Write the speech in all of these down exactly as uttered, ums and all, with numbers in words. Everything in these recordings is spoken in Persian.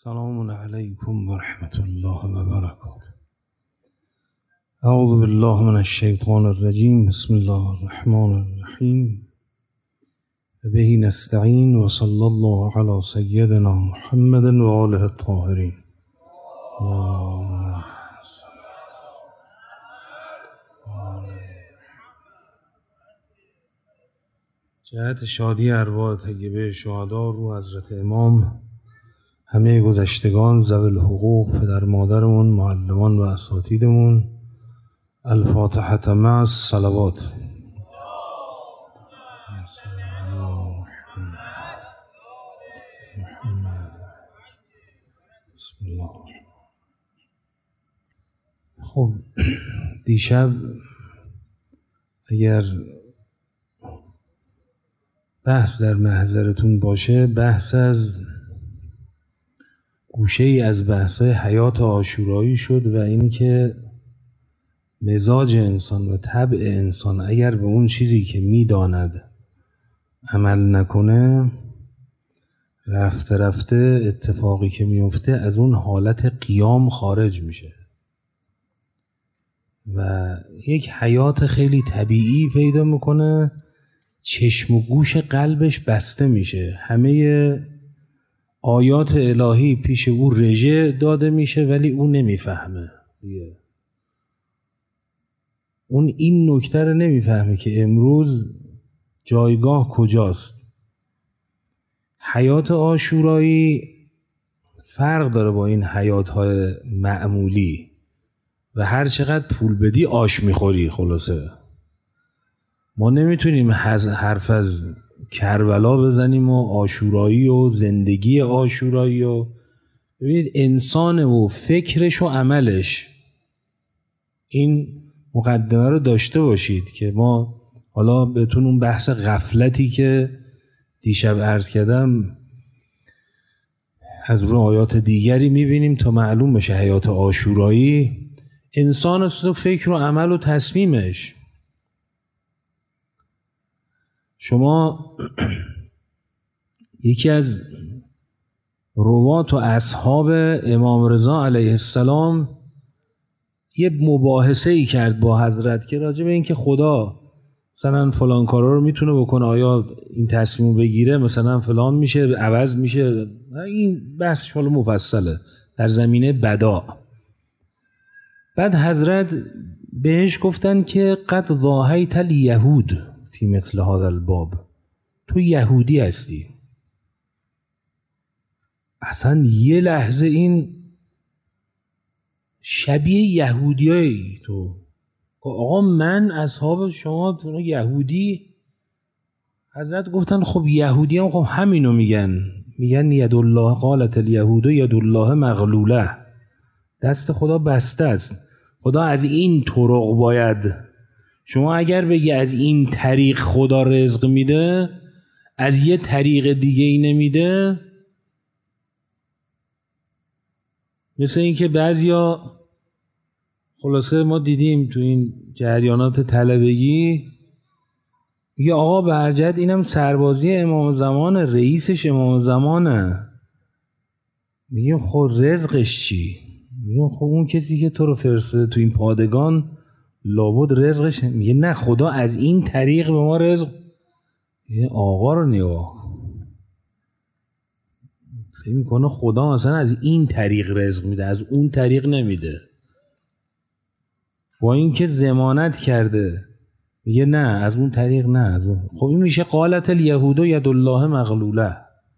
سلام علیکم و رحمت الله و برکاته. اعوذ بالله من الشیطان الرجیم. بسم الله الرحمن الرحیم. و به نستعین و صلی الله علی سیدنا محمد و آله الطاهرین. جهت شادی ارواح طیبه شهدا رو حضرت امام، همه گذشتگان، ذوی الحقوق، پدر مادرمون، معلمان و اساتیدمون، الفاتحة مع الصلوات. بسم الله. خب دیشب اگر بحث در محضرتون باشه، بحث از گوشه ای از بحث‌های حیات عاشورایی شد و اینی که مزاج انسان و طبع انسان اگر به اون چیزی که میداند عمل نکنه، رفته رفته اتفاقی که میفته از اون حالت قیام خارج میشه و یک حیات خیلی طبیعی پیدا میکنه، چشم و گوش قلبش بسته میشه، همه آیات الهی پیش او رژه داده میشه ولی او نمیفهمه دیگه. اون این نکته رو نمیفهمه که امروز جایگاه کجاست. حیات عاشورایی فرق داره با این حیات‌های معمولی و هر چقدر پول بدی آش میخوری. خلاصه ما نمیتونیم حرف از کربلا بزنیم و عاشورایی و زندگی عاشورایی و ببینید انسان و فکرش و عملش، این مقدمه رو داشته باشید که ما حالا بهتون اون بحث غفلتی که دیشب عرض کردم از روی آیات دیگری میبینیم تا معلوم بشه حیات عاشورایی انسان است و فکر و عمل و تصمیمش. شما یکی از روات و اصحاب امام رضا علیه السلام یه مباحثه ای کرد با حضرت که راجع به این که خدا مثلا فلان کارا رو میتونه بکنه، آیا این تصمیم بگیره مثلا فلان میشه عوض میشه. این بحثش حالا مفصله در زمینه بدا. بعد حضرت بهش گفتن که قد ضاهیت الیهود فی مثل هذا الباب، تو یهودی هستی. اصلا یه لحظه این شبیه یهودیایی تو. آقا من اصحاب شما تو یهودی؟ حضرت گفتن خب یهودی هم خب همینو میگن، میگن ید الله قالت الیهود ید الله مغلوله، دست خدا بسته است. خدا از این طرق باید، شما اگر بگی از این طریق خدا رزق میده، از یه طریق دیگه ای نمیده. مثل این که بعضیا خلاصه ما دیدیم تو این جریانات طلبگی میگه آقا برجت اینم سربازی امام زمانه، رئیسش امام زمانه. میگه خب رزقش چی؟ میگه خب اون کسی که تو رو فرسته تو این پادگان لابد رزقش. میگه نه خدا از این طریق به ما رزق. یه آقا رو نگاه فکر میکنه خدا مثلا از این طریق رزق میده، از اون طریق نمیده. با این که ضمانت کرده میگه نه از اون طریق نه از اون. خب این میشه قالت الیهود ید الله مغلوله.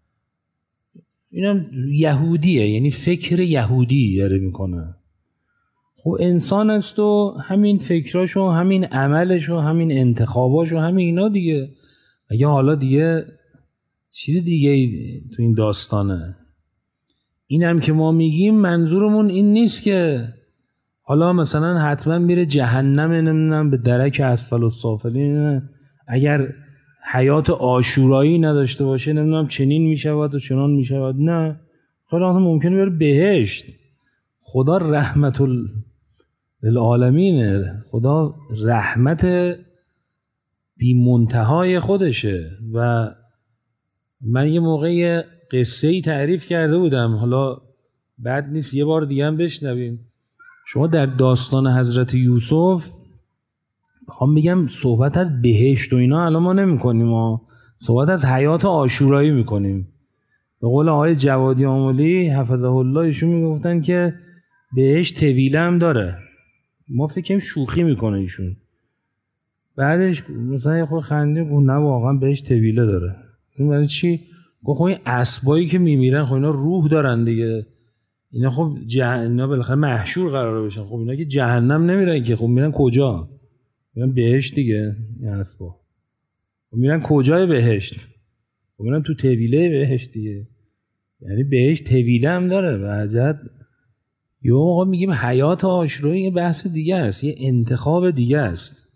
اینم یهودیه، یعنی فکر یهودی داره میکنه. خب انسان است و همین فکراش و همین عملش و همین انتخاباش و همین اینا دیگه. اگه حالا دیگه چیز دیگه تو این داستانه. این هم که ما میگیم منظورمون این نیست که حالا مثلا حتما میره جهنم، نمیدونم به درک اسفل السافلین، اگر حیات عاشورایی نداشته باشه نمیدونم چنین میشود و چنان میشود. نه خدا ممکنه بره بهشت. خدا رحمت للعالمینه، خدا رحمت بی منتهای خودشه. و من یه موقع قصه ای تعریف کرده بودم، حالا بد نیست یه بار دیگه هم بشنویم. شما در داستان حضرت یوسف میخوام بگم صحبت از بهشت و اینا الان ما نمی کنیم، ما صحبت از حیات عاشورایی میکنیم. به قول آقای جوادی آملی حفظه الله ایشون میگفتن که بهشت طویله هم داره. ما فکریم شوخی میکنه ایشون، بعدش مثلا یه خود خنده گفت نه واقعا بهشت طویله داره. این برای چی؟ گفت خب این اسبایی که میمیرن خب اینا روح دارن دیگه، اینا خب جه... اینا بالاخره محشور قراره بشن، خب اینا که جهنم نمیرن که، خب میرن کجا؟ میرن بهشت دیگه. این اسبا خب میرن کجای بهشت؟ خب میرن تو طویله بهشت دیگه. یعنی بهشت طویله هم داره. وحجت یه موقع میگیم حیات عاشورایی یه بحث دیگه است، یه انتخاب دیگه است.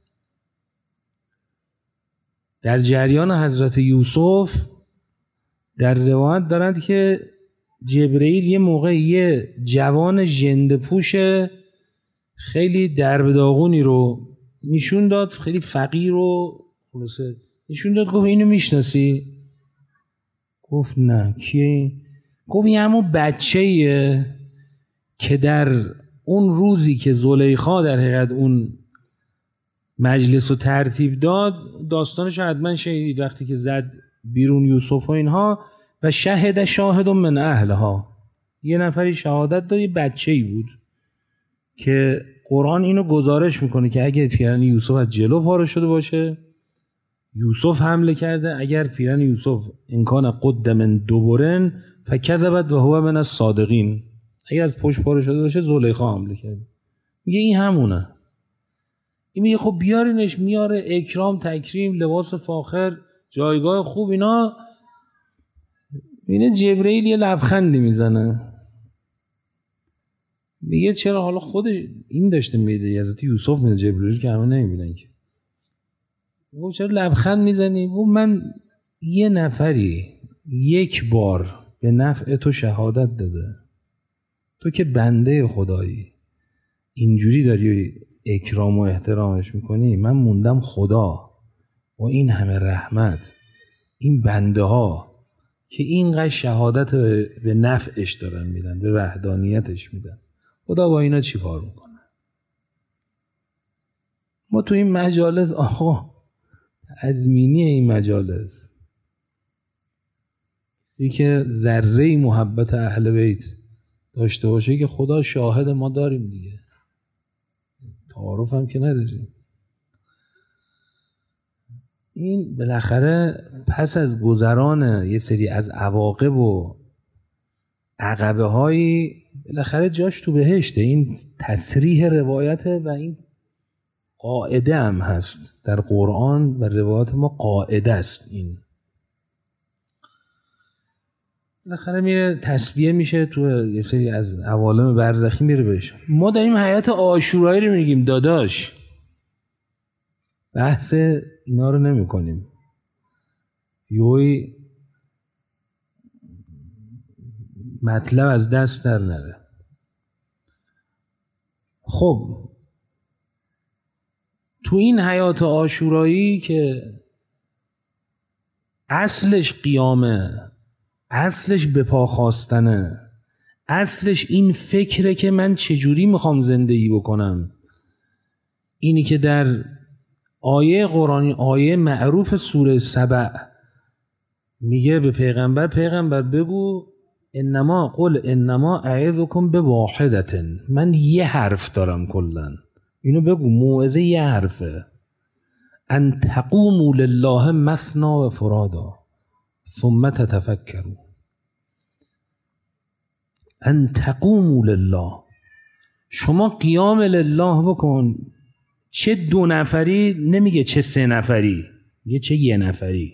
در جریان حضرت یوسف در روایت دارند که جبرئیل یه موقع یه جوان ژنده‌پوش خیلی درب داغونی رو نشون داد، خیلی فقیر رو خلاصه نشون داد، گفت اینو میشناسی؟ گفت نه. کیه؟ گفت این همون بچه‌ایه که در اون روزی که زلیخا در حقیقت اون مجلس رو ترتیب داد، داستانش حتما شنیدید، وقتی که زد بیرون یوسف و اینها، و شهد شاهد من اهلها، یه نفری شهادت داد، یه بچه‌ای بود که قرآن اینو گزارش میکنه که اگر پیرن یوسف از جلو پاره شده باشه یوسف حمله کرده، اگر پیرن یوسف امکان قد من دبرن فکذبت و هو من الصادقین، اگر از پشت پاره شده باشه زلیخا حمله کرده. میگه این همونه. این میگه خب بیارینش، میاره اکرام تکریم لباس فاخر جایگاه خوب اینا. اینه جبرئیل یه لبخندی میزنه میگه چرا حالا خود این داشته میده حضرت یوسف میده، جبرئیل که همه نمیبینن که. گفت چرا لبخند میزنی؟ گفت من یه نفری یک بار به نفع تو شهادت داده، تو که بنده خدایی اینجوری داری اکرام و احترامش میکنی، من موندم خدا و این همه رحمت این بنده ها که اینقدر شهادت به نفعش دارن میدن، به وحدانیتش میدن، خدا با اینا چی کار میکنه؟ ما تو این مجالس آقا تضمینی این مجالس کسی که ذره محبت اهل بیت داشته باشه که خدا شاهد ما داریم دیگه، تعارف هم که نداریم. این بالاخره پس از گذران یه سری از عواقب و عقبه هایی بالاخره جاش تو بهشته. این تصریح روایته و این قاعده هم هست در قرآن و روایات ما، قاعده است. این بالاخره میره تصفیه میشه تو یه سری از عوالم برزخی میره بهش. ما داریم حیات عاشورایی رو میگیم داداش، بحث اینا رو نمی کنیم. یوی مطلب از دست در نره. خب تو این حیات عاشورایی که اصلش قیامه، اصلش به پا خواستنه، اصلش این فکره که من چجوری میخوام زندگی بکنم، اینی که در آیه قرآنی، آیه معروف سوره سبع میگه به پیغمبر، پیغمبر بگو انما قل انما اعظکم بواحدة، من یه حرف دارم کلا، اینو بگو، موعظه یه حرفه، ان تقوموا لله مثنی و فرادا ثم تتفکروا. ان تقوموا لله، شما قیام لله بکن. چه دو نفری، نمیگه چه سه نفری، میگه چه یه نفری.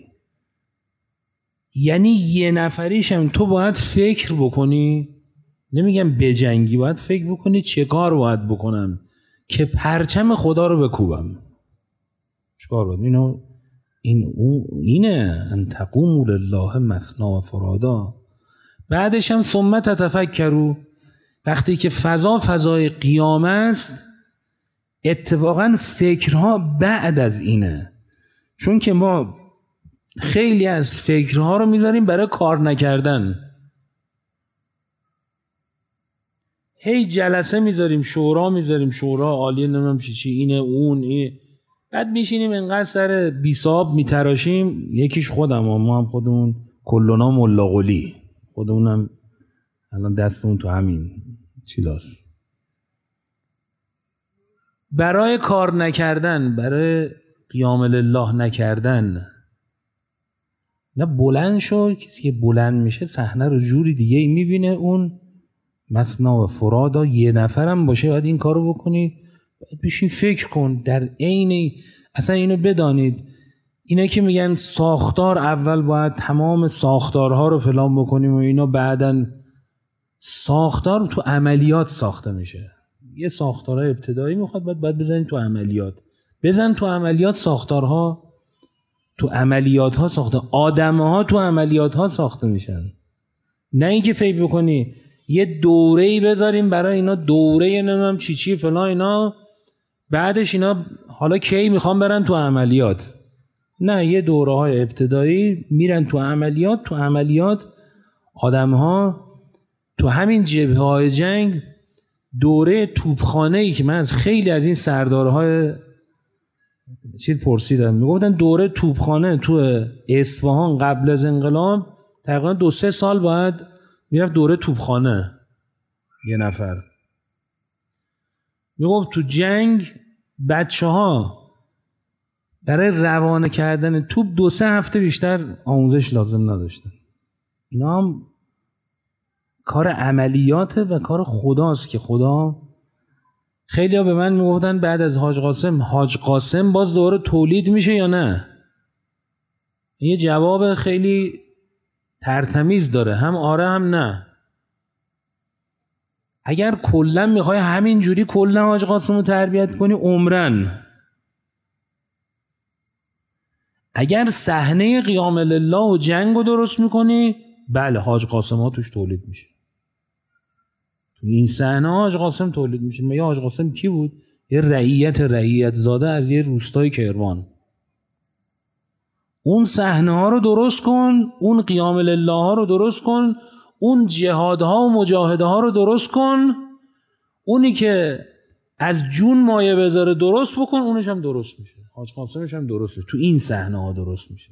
یعنی یه نفریشم تو باید فکر بکنی، نمیگم بجنگی، باید فکر بکنی چه کار باید بکنم که پرچم خدا رو بکوبم. چه کار باید؟ اینو این اون اینه ان تقوموا لله مثنی و فرادا. بعدش هم ثم تتفکروا، وقتی که فضا فضای قیام است، اتفاقا فکرها بعد از اینه. چون که ما خیلی از فکرها رو میذاریم برای کار نکردن. هی جلسه میذاریم، شورا میذاریم، شورا عالی نمیدونم چی چی، اینه اون این، بعد میشینیم انقدر سر بیساب میتراشیم. یکیش خودم، ما هم خودمون کلونا ملا قلی، خودمونم الان دستمون تو همین چیلاست. برای کار نکردن، برای قیام لله نکردن، نه بلند شو. کسی که بلند میشه صحنه رو جوری دیگه ای میبینه. اون مثنا و فرادا یه نفرم باشه باید این کارو بکنی، باید بشین فکر کن. در عین اصلا اینو بدانید، اینا که میگن ساختار اول باید تمام ساختارها رو فلان بکنیم و اینا، بعدن ساختار تو عملیات ساخته میشه. یه ساختارهای ابتدایی میخواد، باید باید بزنید تو عملیات. بزن تو عملیات، ساختارها تو عملیات ها ساخته، آدم ها تو عملیات ها ساخته میشن. نه اینکه فکر بکنی یه دوره‌ای بذاریم برای اینا، دوره نمیدونم چی چی فلان اینا، بعدش اینا حالا کی میخوام برن تو عملیات. نه، یه دوره های ابتدایی میرن تو عملیات. تو عملیات آدم ها تو همین جبهه های جنگ، دوره توپخانه‌ای که من از خیلی از این سردارهای چیز پرسیدم، میگفتن دوره توپخانه تو اصفهان قبل از انقلاب تقریبا دو سه سال باید میرفت دوره توپخانه. یه نفر میگفت تو جنگ بچه ها برای روانه کردن توپ دو سه هفته بیشتر آموزش لازم نداشتن. اینا هم کار عملیاته و کار خداست که خدا. خیلی ها به من میگفتن بعد از حاج قاسم، حاج قاسم باز دوباره تولید میشه یا نه؟ یه جواب خیلی ترتمیز داره، هم آره هم نه. اگر کلا میخوای همین جوری کلا حاج قاسم رو تربیت کنی عمرن. اگر صحنه قیام لله و جنگ رو درست میکنی، بله حاج قاسم ها توش تولید میشه. تو این صحنه حاج قاسم تولید میشه. میگه حاج قاسم کی بود؟ یه رعیت رعیت زاده از یه روستای کرمان. اون صحنه ها رو درست کن، اون قیام لله ها رو درست کن، اون جهادها و مجاهده ها رو درست کن، اونی که از جون مایه بذاره درست بکن، اونش هم درست میشه. حاج قاسمش هم درست میشه. تو این صحنه ها درست میشه.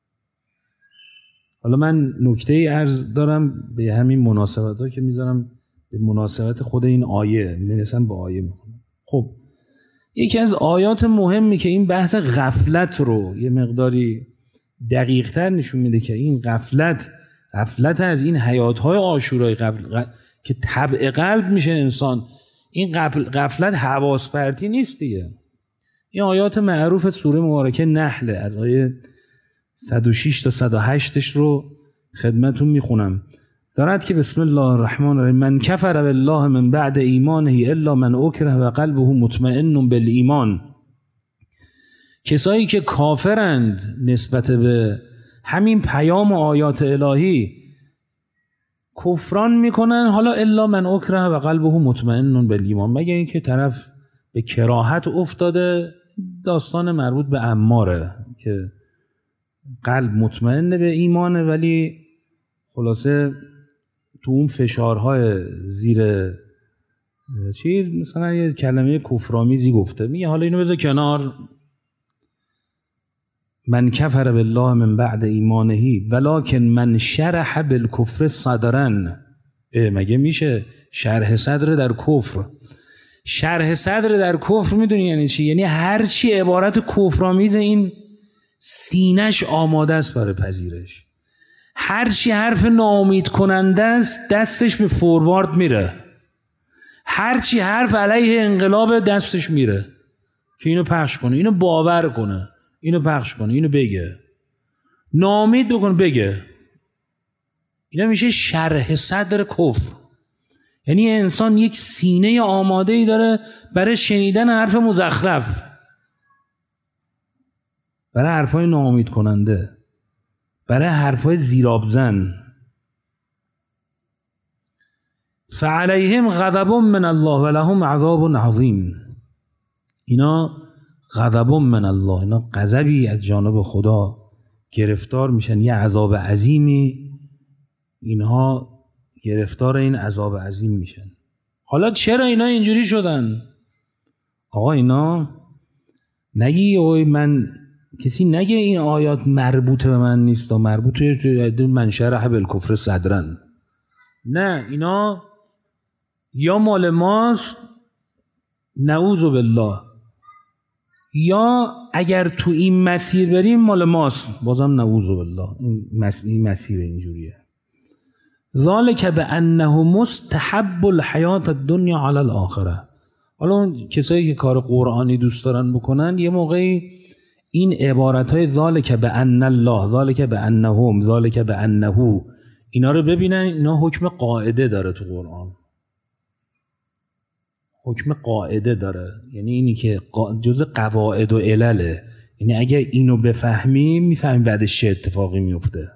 حالا من نکته ای عرض دارم به همین مناسبت ها که میذارم، به مناسبت خود این آیه میرسم به آیه میکنم. خب یکی از آیات مهمی که این بحث غفلت رو یه مقداری دقیق تر نشون میده که این غفلت غفلت از این حیاتهای عاشورای قبل که طبع قلب میشه انسان، این غفلت حواس پرتی نیست دیگه. این آیات معروف سوره مبارکه نحل از آیه صد و شش تا صد و هشت رو خدمتون میخونم. دارد که بسم الله الرحمن الرحیم: من کفر بالله من بعد ایمانه الا من اکره و قلبه مطمئن بالایمان. کسایی که کافرند نسبت به همین پیام و آیات الهی کفران میکنن، حالا الا من اکره و قلبه مطمئن بالایمان، مگه اینکه طرف به کراهت افتاده. داستان مربوط به عماره که قلب مطمئن به ایمانه، ولی خلاصه تو اون فشارهای زیر چیز مثلا یه کلمه کفرآمیزی گفته، میگه حالا اینو بذار کنار. من کفر بالله من بعد ایمانه ولکن من شرح بالکفر صدرا. مگه میشه شرح صدر در کفر؟ شرح صدر در کفر میدونی یعنی چی؟ یعنی هر چی عبارت کفرآمیز این سینش آماده است برای پذیرش. هر چی حرف ناامید کننده است دستش به فوروارد میره. هر چی حرف علیه انقلاب دستش میره که اینو پخش کنه، اینو باور کنه، اینو پخش کنه، اینو بگه، ناامید بکنه بگه. اینا میشه شرح صدر کفر. یعنی انسان یک سینه آماده ای داره برای شنیدن حرف مزخرف، برای حرفای ناامید کننده، برای حرفای زیرآبزن. فعلیهم غضب من الله ولهم عذاب عظیم. اینا غضب من الله، اینا غضبی از جانب خدا گرفتار میشن، یه عذاب عظیمی اینها گرفتار این عذاب عظیم میشن. حالا چرا اینا اینجوری شدن؟ آقا اینا نگی اوی من کسی نگه این آیات مربوط به من نیست و مربوط به من شرح بالکفر صدرن. نه، اینا یا مال ماست نعوذ بالله، یا اگر تو این مسیر بریم مال ماست بازم نعوذ بالله. این مسیر, این مسیر اینجوریه. ذالک بانه مستحب الحیات الدنیا علی الاخره. حالا اون کسایی که کار قرآنی دوست دارن بکنن یه موقعی این عبارت های ذالک بان الله، ذالک بانهم، ذالک بانه، اینا رو ببینن. اینا حکم قاعده داره تو قرآن، حکم قاعده داره، یعنی اینی که جز قواعد و علله. یعنی اگر اینو بفهمیم میفهمیم بعدش چه اتفاقی میفته.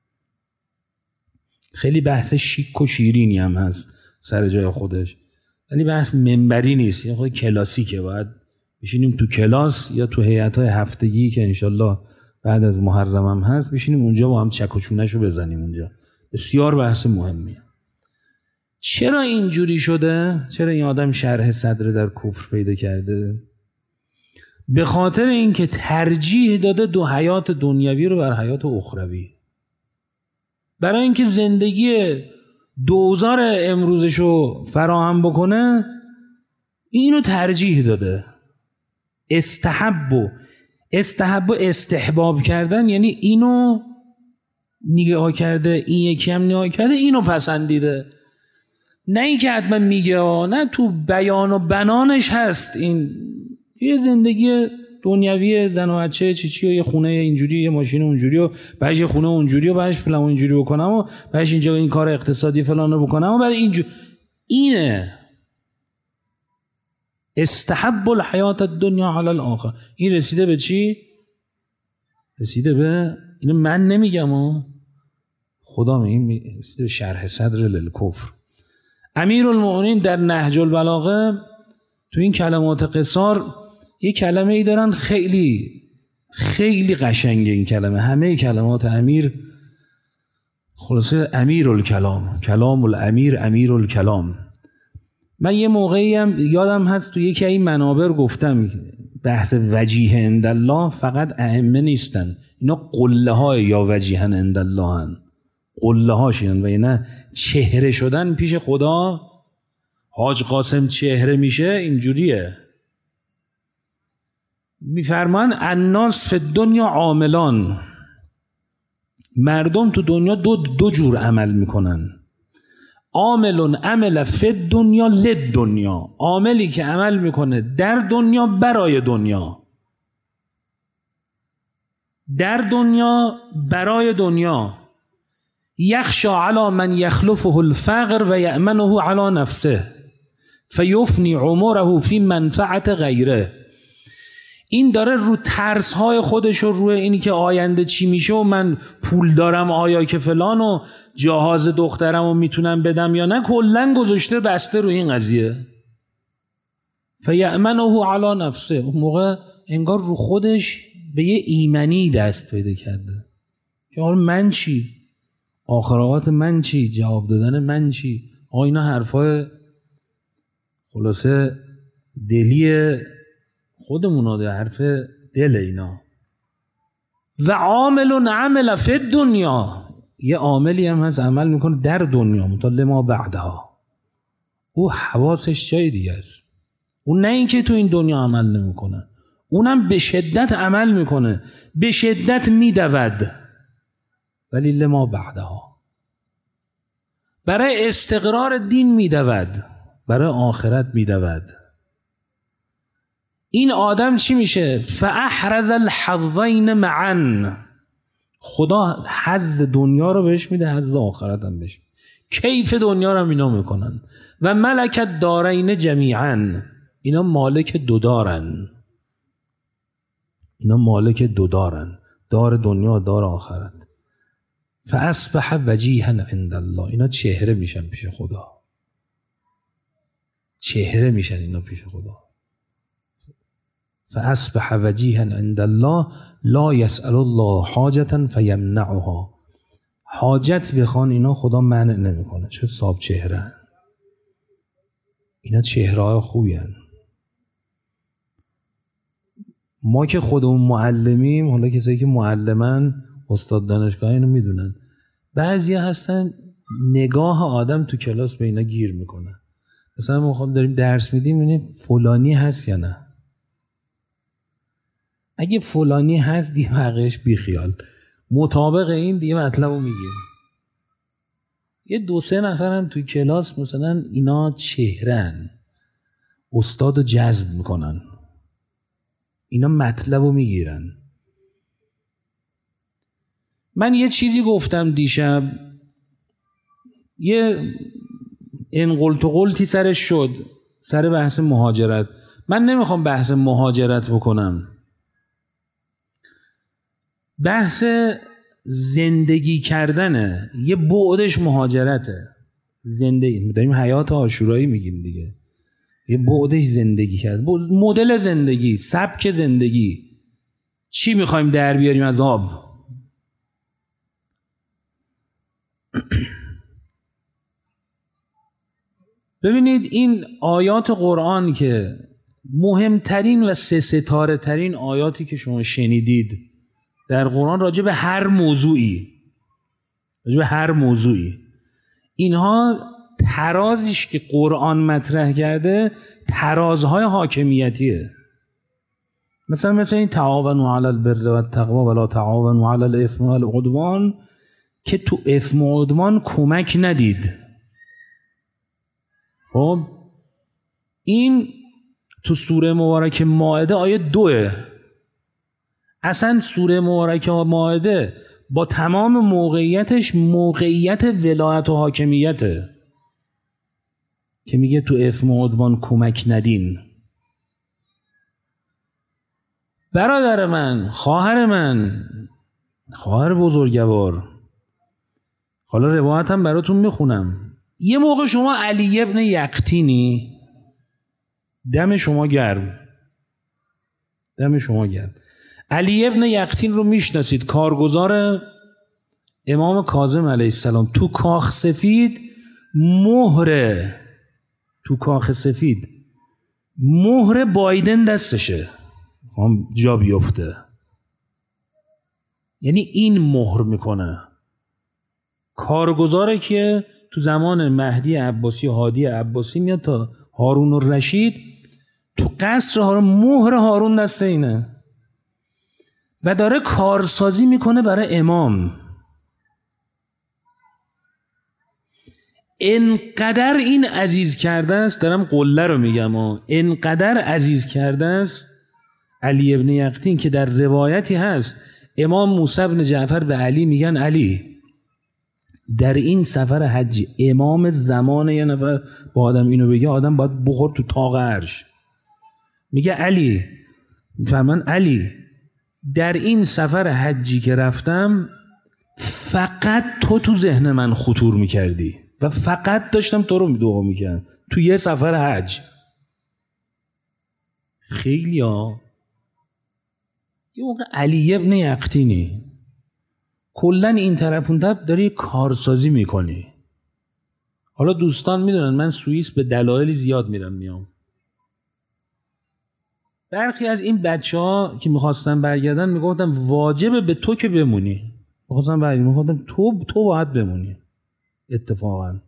خیلی بحث شیک و شیرینی هم هست سر جای خودش، ولی بحث منبری نیست، یه خود کلاسیکه. باید بشینیم تو کلاس یا تو هیئت‌های هفتگی که انشالله بعد از محرم هم هست، بشینیم اونجا با هم چک و چونه‌شو بزنیم. اونجا بسیار بحث مهمیه. چرا اینجوری شده؟ چرا این آدم شرح صدر در کفر پیدا کرده؟ به خاطر اینکه ترجیح داده دو حیات دنیوی رو بر حیات اخروی. برای اینکه زندگی دوزار امروزشو فراهم بکنه اینو ترجیح داده. استحب و استحب و استحباب کردن یعنی اینو نگاه کرده، این یکی هم نگاه کرده، اینو پسندیده. نه این که حتما میگه، نه تو بیان و بنانش هست. این یه زندگی دنیوی زن و بچه چی چی و یه خونه اینجوری، یه ماشین اونجوری و بعدش یه خونه اونجوری و بعدش فلان اینجوری بکنم و بعدش اینجا این کار اقتصادی فلان رو بکنم و بعد اینجوری. اینه استحب الحیات الدنیا علی الاخره. این رسیده به چی؟ رسیده به اینو من نمیگم و خدا میگه، رسیده به شرح صدر للکفر. امیرالمؤمنین در نهج البلاغه تو این کلمات قصار یه کلمه ای دارن خیلی خیلی قشنگه. این کلمه همه کلمات امیر خلاصه امیرالکلام، کلام الامیر امیرالکلام. من یه موقعی هم یادم هست تو یکی این منابر گفتم بحث وجیه عندالله فقط ائمه نیستن، اینا قله های یا وجیه عندالله هن، قله هاشین. و نه چهره شدن پیش خدا. حاج قاسم چهره میشه اینجوریه. میفرمان الناس فی دنیا عاملان، مردم تو دنیا دو, دو جور عمل میکنن. عاملون عمل فی دنیا لد دنیا، عاملی که عمل میکنه در دنیا برای دنیا، در دنیا برای دنیا. یخشا علی من یخلفه الفقر و یأمنه علی نفسه فیفنی عمره فی منفعت غیره. این داره رو ترس های خودش و روی اینی که آینده چی میشه و من پول دارم آیا که فلان و جهاز دخترم و میتونم بدم یا نه، کلن گذاشته بسته رو این قضیه. فیأمنه علی نفسه. اون موقع انگار رو خودش به یه ایمنی دست پیدا کرده که حالا من چی؟ آخرات من چی؟ جواب دادن من چی؟ آه اینا حرفای خلاصه دلی خودمونا، ده حرف دل اینا. و عامل عمل فی دنیا، یه عاملی هم هست عمل میکنه در دنیا مطلع ما بعدها، او حواسش جای دیگه است. اون نه این که تو این دنیا عمل نمیکنه، اونم به شدت عمل میکنه، به شدت میدود، ولی لما بعدها، برای استقرار دین میدود، برای آخرت میدود. این آدم چی میشه؟ فاحرز الحظین معا. خدا حظ دنیا رو بهش میده، حظ آخرت هم بهش، کیف دنیا رو هم اینا میکنن. و ملکت دارین جمیعا، اینا مالک دو دارن، اینا مالک دو دارن، دار دنیا دار آخرت. فاصبح وجیها عند الله، اینا چهره میشن پیش خدا، چهره میشن اینا پیش خدا. فاصبح وجیها عند الله لا يسأل الله حاجة فيمنعها. حاجت بخوان اینا خدا منع نمیکنه، چه صاحب چهره. اینا چهره‌های خوبی هن. ما که خودمون معلمیم، حالا کسایی که معلمن، استاد دانشگاه، اینو میدونن، بعضیا هستن نگاه آدم تو کلاس به اینا گیر میکنه. مثلا ما خب داریم درس میدیم، ببینیم فلانی هست یا نه. اگه فلانی هست دیگه بقیه‌اش بیخیال، مطابق این دیگه مطلبو میگیم. یه دو سه نفرن توی کلاس مثلا اینا چهرن، استادو جذب میکنن، اینا مطلبو میگیرن. من یه چیزی گفتم دیشب، یه انقلت و قلتی سرش شد، سر بحث مهاجرت. من نمیخوام بحث مهاجرت بکنم، بحث زندگی کردنه، یه بعدش مهاجرته. زندگی داریم، حیات عاشورایی میگیم دیگه، یه بعدش زندگی کرد، مدل زندگی، سبک زندگی. چی میخوایم در بیاریم از آب؟ ببینید این آیات قرآن که مهمترین و سه ستاره ترین آیاتی که شما شنیدید در قرآن راجع به هر موضوعی، راجع به هر موضوعی، اینها ترازیش که قرآن مطرح کرده ترازهای حاکمیتیه. مثلا مثلا این تعاونوا علی البر و التقوا ولا تعاونوا علی الاثم والعدوان، که تو اثم و عدوان کمک ندید. خب این تو سوره مبارکه مائده آیه دوه. اصلا سوره مبارکه مائده با تمام موقعیتش موقعیت ولایت و حاکمیته که میگه تو اثم و عدوان کمک ندین. برادر من، خواهر من، خواهر بزرگوار، حالا روایتم براتون میخونم. یه موقع شما علی ابن یقطینی، دم شما گرم، دم شما گرم. علی ابن یقطین رو میشناسید، کارگزار امام کاظم علیه السلام. تو کاخ سفید مهر، تو کاخ سفید مهر بایدن دستشه، هم جا بیفته. یعنی این مهر میکنه. کارگزاره که تو زمان مهدی عباسی، هادی عباسی میاد تا هارون الرشید، تو قصر هارون مهر هارون دست اینه و داره کارسازی میکنه برای امام. انقدر این عزیز کرده است، دارم قله رو میگم، و انقدر عزیز کرده است علی ابن یقطین که در روایتی هست امام موسی بن جعفر به علی میگن علی در این سفر حجی، امام زمان یه نفر با آدم اینو بگه آدم باید بخور تو طاق عرش. میگه علی، میفهمن علی در این سفر حجی که رفتم فقط تو تو ذهن من خطور میکردی و فقط داشتم تو رو دعا میکردم تو یه سفر حج. خیلی ها یه موقع علی ابن یقطینی کلن این طرف اون طرف داری کارسازی میکنی. حالا دوستان میدونن من سوئیس به دلایلی زیاد میرم میام. برخی از این بچه ها که میخواستن برگردن میگفتم واجبه به تو که بمونی. میخواستن برگردن میگفتم تو تو باید بمونی. اتفاقا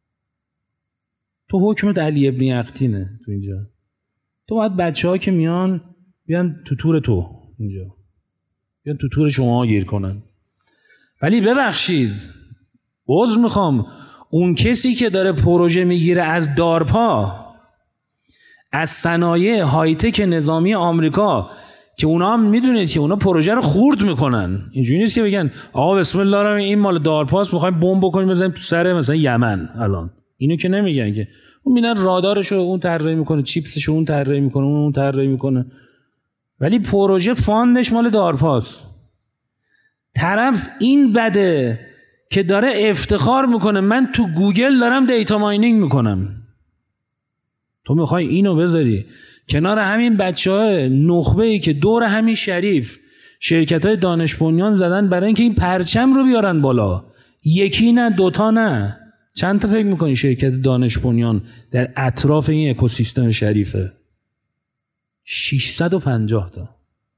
تو حکمت علی ابن یقطینه تو اینجا. تو باید بچه ها که میان بیان تو تور تو اینجا، بیان تو تور شما گیر کنن. ولی ببخشید عذر میخوام، اون کسی که داره پروژه میگیره از دارپا، از صنایع هایتک نظامی آمریکا، که اونا هم میدونید که اونا پروژه رو خورد میکنن. اینجوری نیست که بگن آقا بسم الله الرحمن این مال دارپاست میخوایم بمب بکنیم بزنیم تو سر مثلا یمن. الان اینو که نمیگن که، اون میبینن رادارشو اون طراحی میکنه، چیپسشو اون طراحی میکنه، اون اون طراحی میکنه، ولی پروژه فاندش مال دارپاست. طرف این بده که داره افتخار میکنه من تو گوگل دارم دیتا ماینینگ میکنم. تو میخوای اینو بذاری کنار همین بچه‌های نخبه‌ای که دور همین شریف شرکت‌های دانش بنیان زدن برای اینکه این پرچم رو بیارن بالا. یکی نه، دوتا نه، چند تا فکر میکنی شرکت دانش بنیان در اطراف این اکوسیستم شریفه؟ ششصد و پنجاه تا.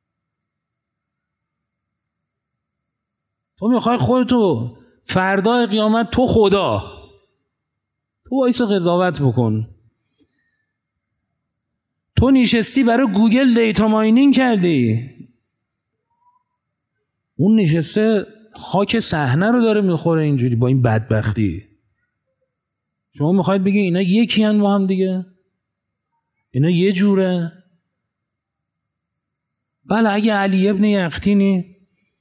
تو میخوای خودتو فردای قیامت تو خدا، تو وایسا قضاوت بکن. تو نشستی برای گوگل دیتا ماینینگ کردی، اون نشسته خاک صحنه رو داره میخوره اینجوری با این بدبختی. شما میخواید بگی اینا یکی هن با هم دیگه؟ اینا یه جوره؟ بله اگه علی ابن یقطینی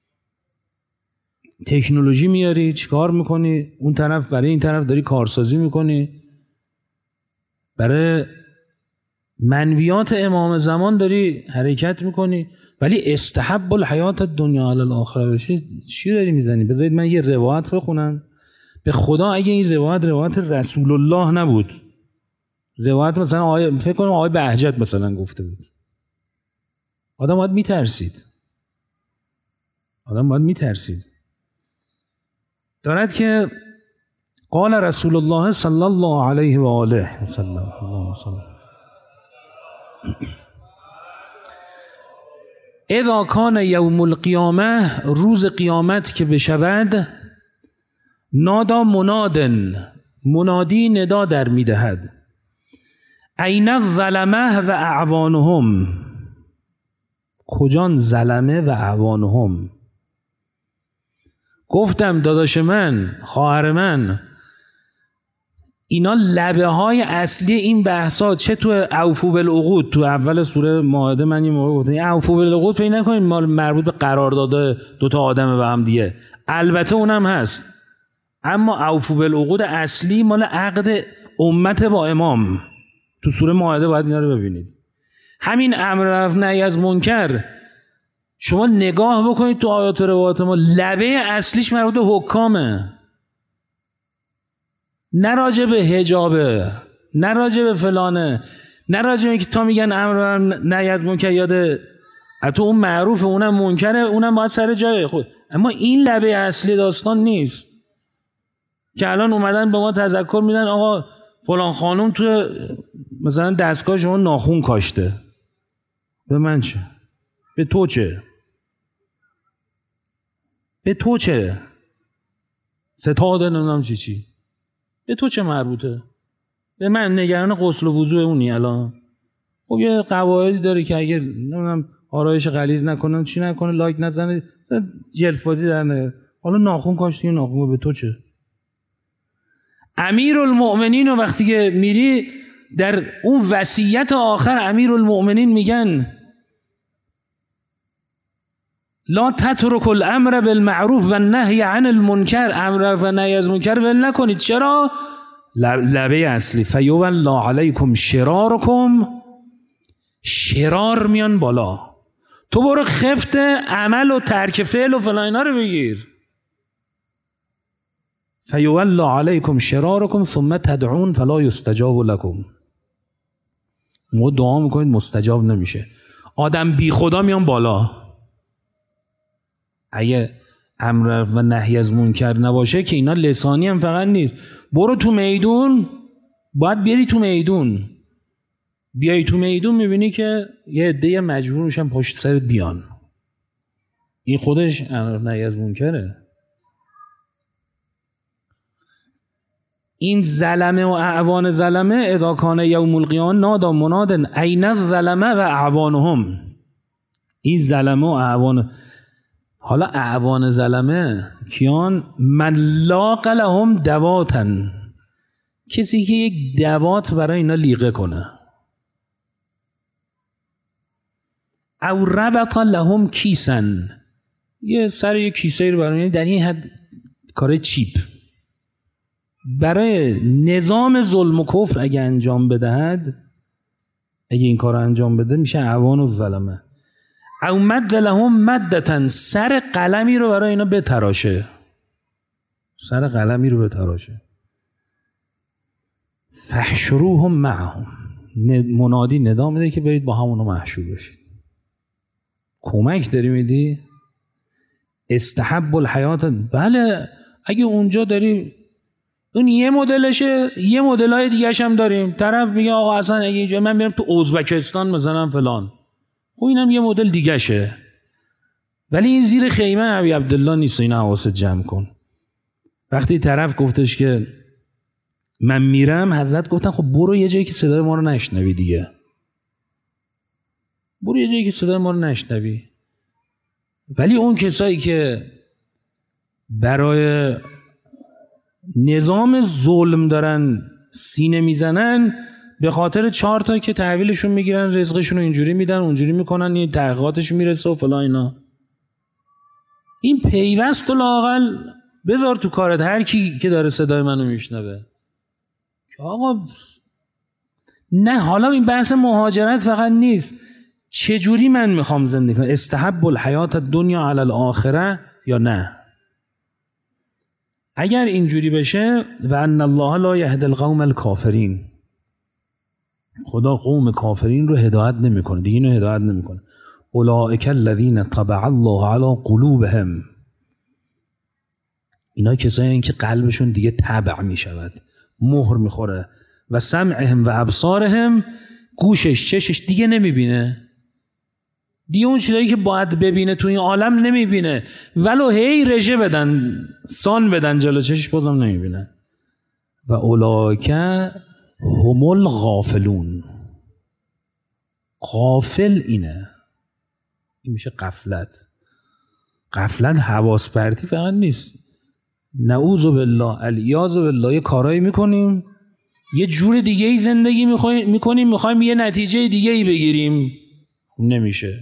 تکنولوژی میاری چیکار میکنی؟ اون طرف برای این طرف داری کارسازی میکنی، برای منویات امام زمان داری حرکت میکنی، ولی استحب الحیات الدنیا علی الاخره بشه چی داری میزنی؟ بذارید من یه روایت بخونم. به خدا اگه این روایت روایت رسول الله نبود، روایت مثلا آقای فکر کنم آقای بهجت مثلا گفته بود، آدم باید میترسید. آدم باید میترسید. دارد که قال رسول الله صلی الله علیه و آله وسلم اللهم صل اذا کان یوم القیامه، روز قیامت که بشود، نادا منادن، منادی ندا در میدهد، این الظلمه و اعوانهم، کجان ظلمه و اعوانهم؟ گفتم داداش من، خواهر من، اینا لبه های اصلی این بحثا چه تو اوفو بالعقود، تو اول سوره مائده من یه موقع گفتم اوفو بالعقود فکر نکنید مال مربوط به قرارداد دو تا آدم با هم دیگه، البته اونم هست، اما اوفو بالعقود اصلی مال عقد امت با امام. تو سوره مائده باید اینا رو ببینید. همین امر نهی از منکر شما نگاه بکنید تو آیات و روایات ما، لبه اصلیش مربوط به حکامه، نه راجع به حجابه، نه راجع به فلانه، نه راجع به اینکه تا میگن امر نهی از منکر یاده تو اون معروفه اونم منکره، اونم باید سر جای خود. اما این لبه اصلی داستان نیست که الان اومدن به ما تذکر میدن آقا فلان خانم تو مثلا دستگاه شما ناخون کاشته. به من چه؟ به تو چه؟ به تو چه؟ ستاد نمیدونم چی چی به تو چه مربوطه؟ به من نگران غسل و وضوء اونی الان. خب یه قواعدی داره که اگر نمیدونم آرایش غلیظ نکنن چی نکنه، لایک نزنه، جلفازی در نه، حالا ناخون کاشتی ناخون به تو چه؟ امیرالمؤمنین، و وقتی که میری در اون وصیت آخر امیرالمؤمنین میگن لا تترک الامر بالمعروف و النهی عن المنکر، امر و نهی از منکر ول نکنید. چرا؟ لبه اصلی فیوالله علیکم شرارکم، شرار میان بالا. تو برو خفت عمل و ترک فعل و فلان اینا رو بگیر. فیوالله علیکم شرارکم ثم تدعون فلا یستجاب لکم، ما دعا میکنید مستجاب نمیشه. آدم بی خدا میان بالا. اگه امر و نهی از منکر نباشه که اینا لسانی هم فقط نیست، برو تو میدون، باید بیاری تو میدون. بیایی تو میدون میبینی که یه عده مجبور میشن پشت سرت بیان. این خودش امر و نهی از منکره. این ظلمه و اعوان ظلمه اذا کان یوم القیامه نادا منادن این الظلمه و اعوانهم. این ظلمه و اعوان، حالا اعوان ظلمه کیان؟ من لاق لهم دواتن، کسی که یک دوات برای اینا لیقه کنه. او ربط لهم کیسن، یه سر یه کیسه رو برای در این حد کار چیپ برای نظام ظلم و کفر اگه انجام بدهد، اگه این کار انجام بده میشه اعوان و ظلمه. او مد لهم مدتن، سر قلمی رو برای اینا بتراشه، سر قلمی رو بتراشه. فحشروهم معهم، منادی ندا میده که برید با همونو محشور بشید. کمک داری میدی؟ استحب الحیات، بله اگه اونجا داری اون یه مدلشه. یه مدلای دیگه‌ش هم داریم. طرف میگه آقا اصلا اگه من میرم تو ازبکستان مثلا فلان، خب اینم یه مدل دیگه‌شه. ولی این زیر خیمه ابی عبدالله نیست. اینا حواست جمع کن. وقتی طرف گفتش که من میرم، حضرت گفتن خب برو یه جایی که صدای ما رو نشنوی دیگه. برو یه جایی که صدای ما رو نشنوی. ولی اون کسایی که برای نظام ظلم دارن سینه میزنن، به خاطر چهار تا که تحویلشون میگیرن، رزقشون رو اینجوری میدن اونجوری میکنن، این تحقیقاتشون میرسه و فلان اینا. این پیوست و لااقل بذار تو کارت هر کی که داره صدای منو میشنوه. آقا نه، حالا این بحث مهاجرت فقط نیست. چجوری من میخوام زندگی کنم؟ استحب الحیات الدنیا علی الاخره یا نه؟ اگر اینجوری بشه، و ان الله لا یهدی القوم الکافرین، خدا قوم کافرین رو هدایت نمیکنه دیگه. اینو هدایت نمیکنه. اولئک الذین طبع الله علی قلوبهم، اینا کسایی هستند که قلبشون دیگه طبع میشود، مهر میخوره. و سمعهم و ابصارهم، گوشش چشش دیگه نمیبینه دیگه، اون چیزایی که باید ببینه تو این عالم نمیبینه، ولو هی رژه بدن سان بدن جلو چشش بازم نمیبینه. و اولئک هم الغافلون، غافل اینه، این میشه غفلت. غفلت حواس پرتی فقط نیست. نعوذ بالله، الیاذ بالله، یه کارایی میکنیم یه جور دیگه ای زندگی میکنیم، میخوایم یه نتیجه دیگه ای بگیریم، نمیشه.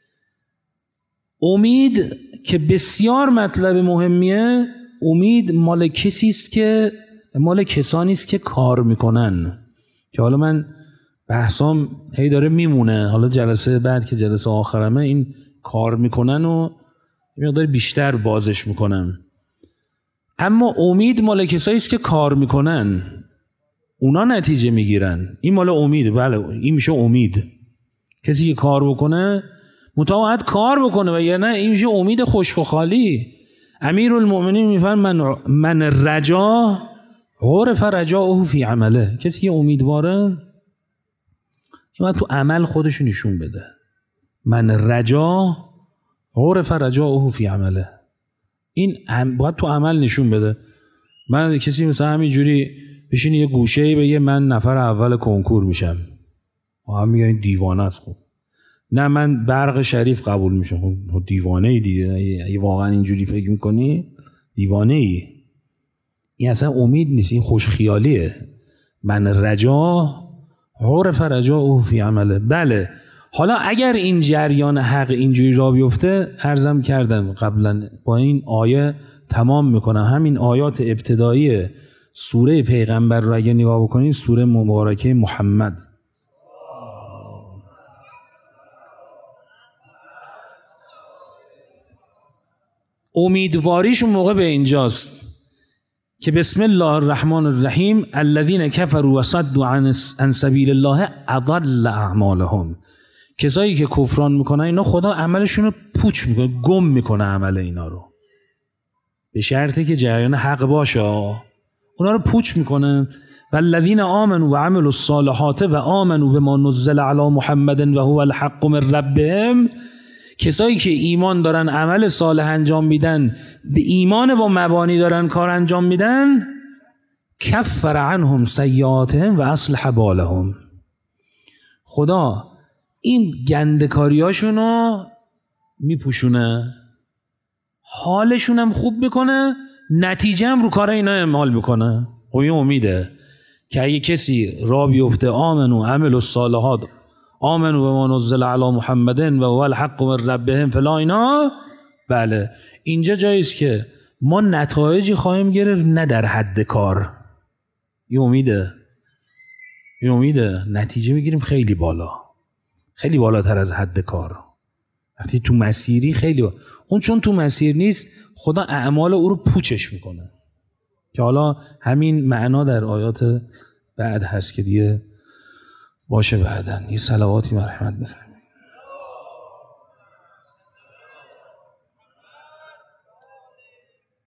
امید که بسیار مطلب مهمیه. امید مال کسی است که مال کسانی است که کار میکنن. که حالا من بحثام هی داره میمونه، حالا جلسه بعد که جلسه آخرمه این کار میکنن و یه مقدار بیشتر بازش میکنم. اما امید مال کسایی است که کار میکنن، اونا نتیجه میگیرن. این مال امید. بله این میشه امید. کسی که کار بکنه متعهد کار بکنه، و یا نه این میشه امید خشک و خالی. امیرالمؤمنین میفرماید من من رجا عرف رجاؤه فی عمله. کسی که امیدواره این تو عمل خودش نشون بده. من رجا عرف رجاؤه فی عمله، این باید تو عمل نشون بده. من کسی مثلا همینجوری بشین یه گوشه‌ای بگه من نفر اول کنکور میشم، هم میگه این دیوانه است. خب نه من برق شریف قبول میشم. خب دیوانه ای دیگه. اگه واقعا اینجوری فکر میکنی دیوانه ای. این اصلا امید نیست، این خوش خیالیه. من رجا عرف رجاؤه فی عمله. بله حالا اگر این جریان حق اینجوری را بیفته، عرضم کردم قبلا با این آیه تمام میکنم. همین آیات ابتدایی سوره پیغمبر رو اگه نگاه بکنید، سوره مبارکه محمد، امیدواریش اون موقع به اینجاست که بسم الله الرحمن الرحیم الذین کفروا و صدوا عن سبیل الله اضل اعمالهم. کسایی که کفران میکنن اینا خدا عملشون رو پوچ میکنه، گم میکنه عمل اینا رو، به شرطی که جریان حق باشه اونا رو پوچ میکنه. و الذین آمنوا و عملوا الصالحات و آمنوا بما نزل علی محمد و هو الحق من ربهم. کسایی که ایمان دارن عمل صالح انجام میدن، به ایمان با مبانی دارن کار انجام میدن، کفر عنهم سیئاتهم و اصلح بالهم. خدا این گندکاریاشون رو میپوشونه، حالشون هم خوب میکنه، نتیجه هم رو کار اینا اعمال میکنه. و این امیده که اگه کسی را بیفته آمنو عمل الصالحات آمنو به ما نزل علی محمد و هو الحق من ربهم فلا اینا، بله اینجا جاییست که ما نتایجی خواهیم گرفت نه در حد کار. این امیده، این امیده نتیجه میگیریم خیلی بالا، خیلی بالاتر از حد کار. وقتی تو مسیری خیلی با... اون چون تو مسیر نیست خدا اعمال او رو پوچش میکنه، که حالا همین معنا در آیات بعد هست که دیگه باشه بعدن یه صلواتی مرحمت بفرمایید.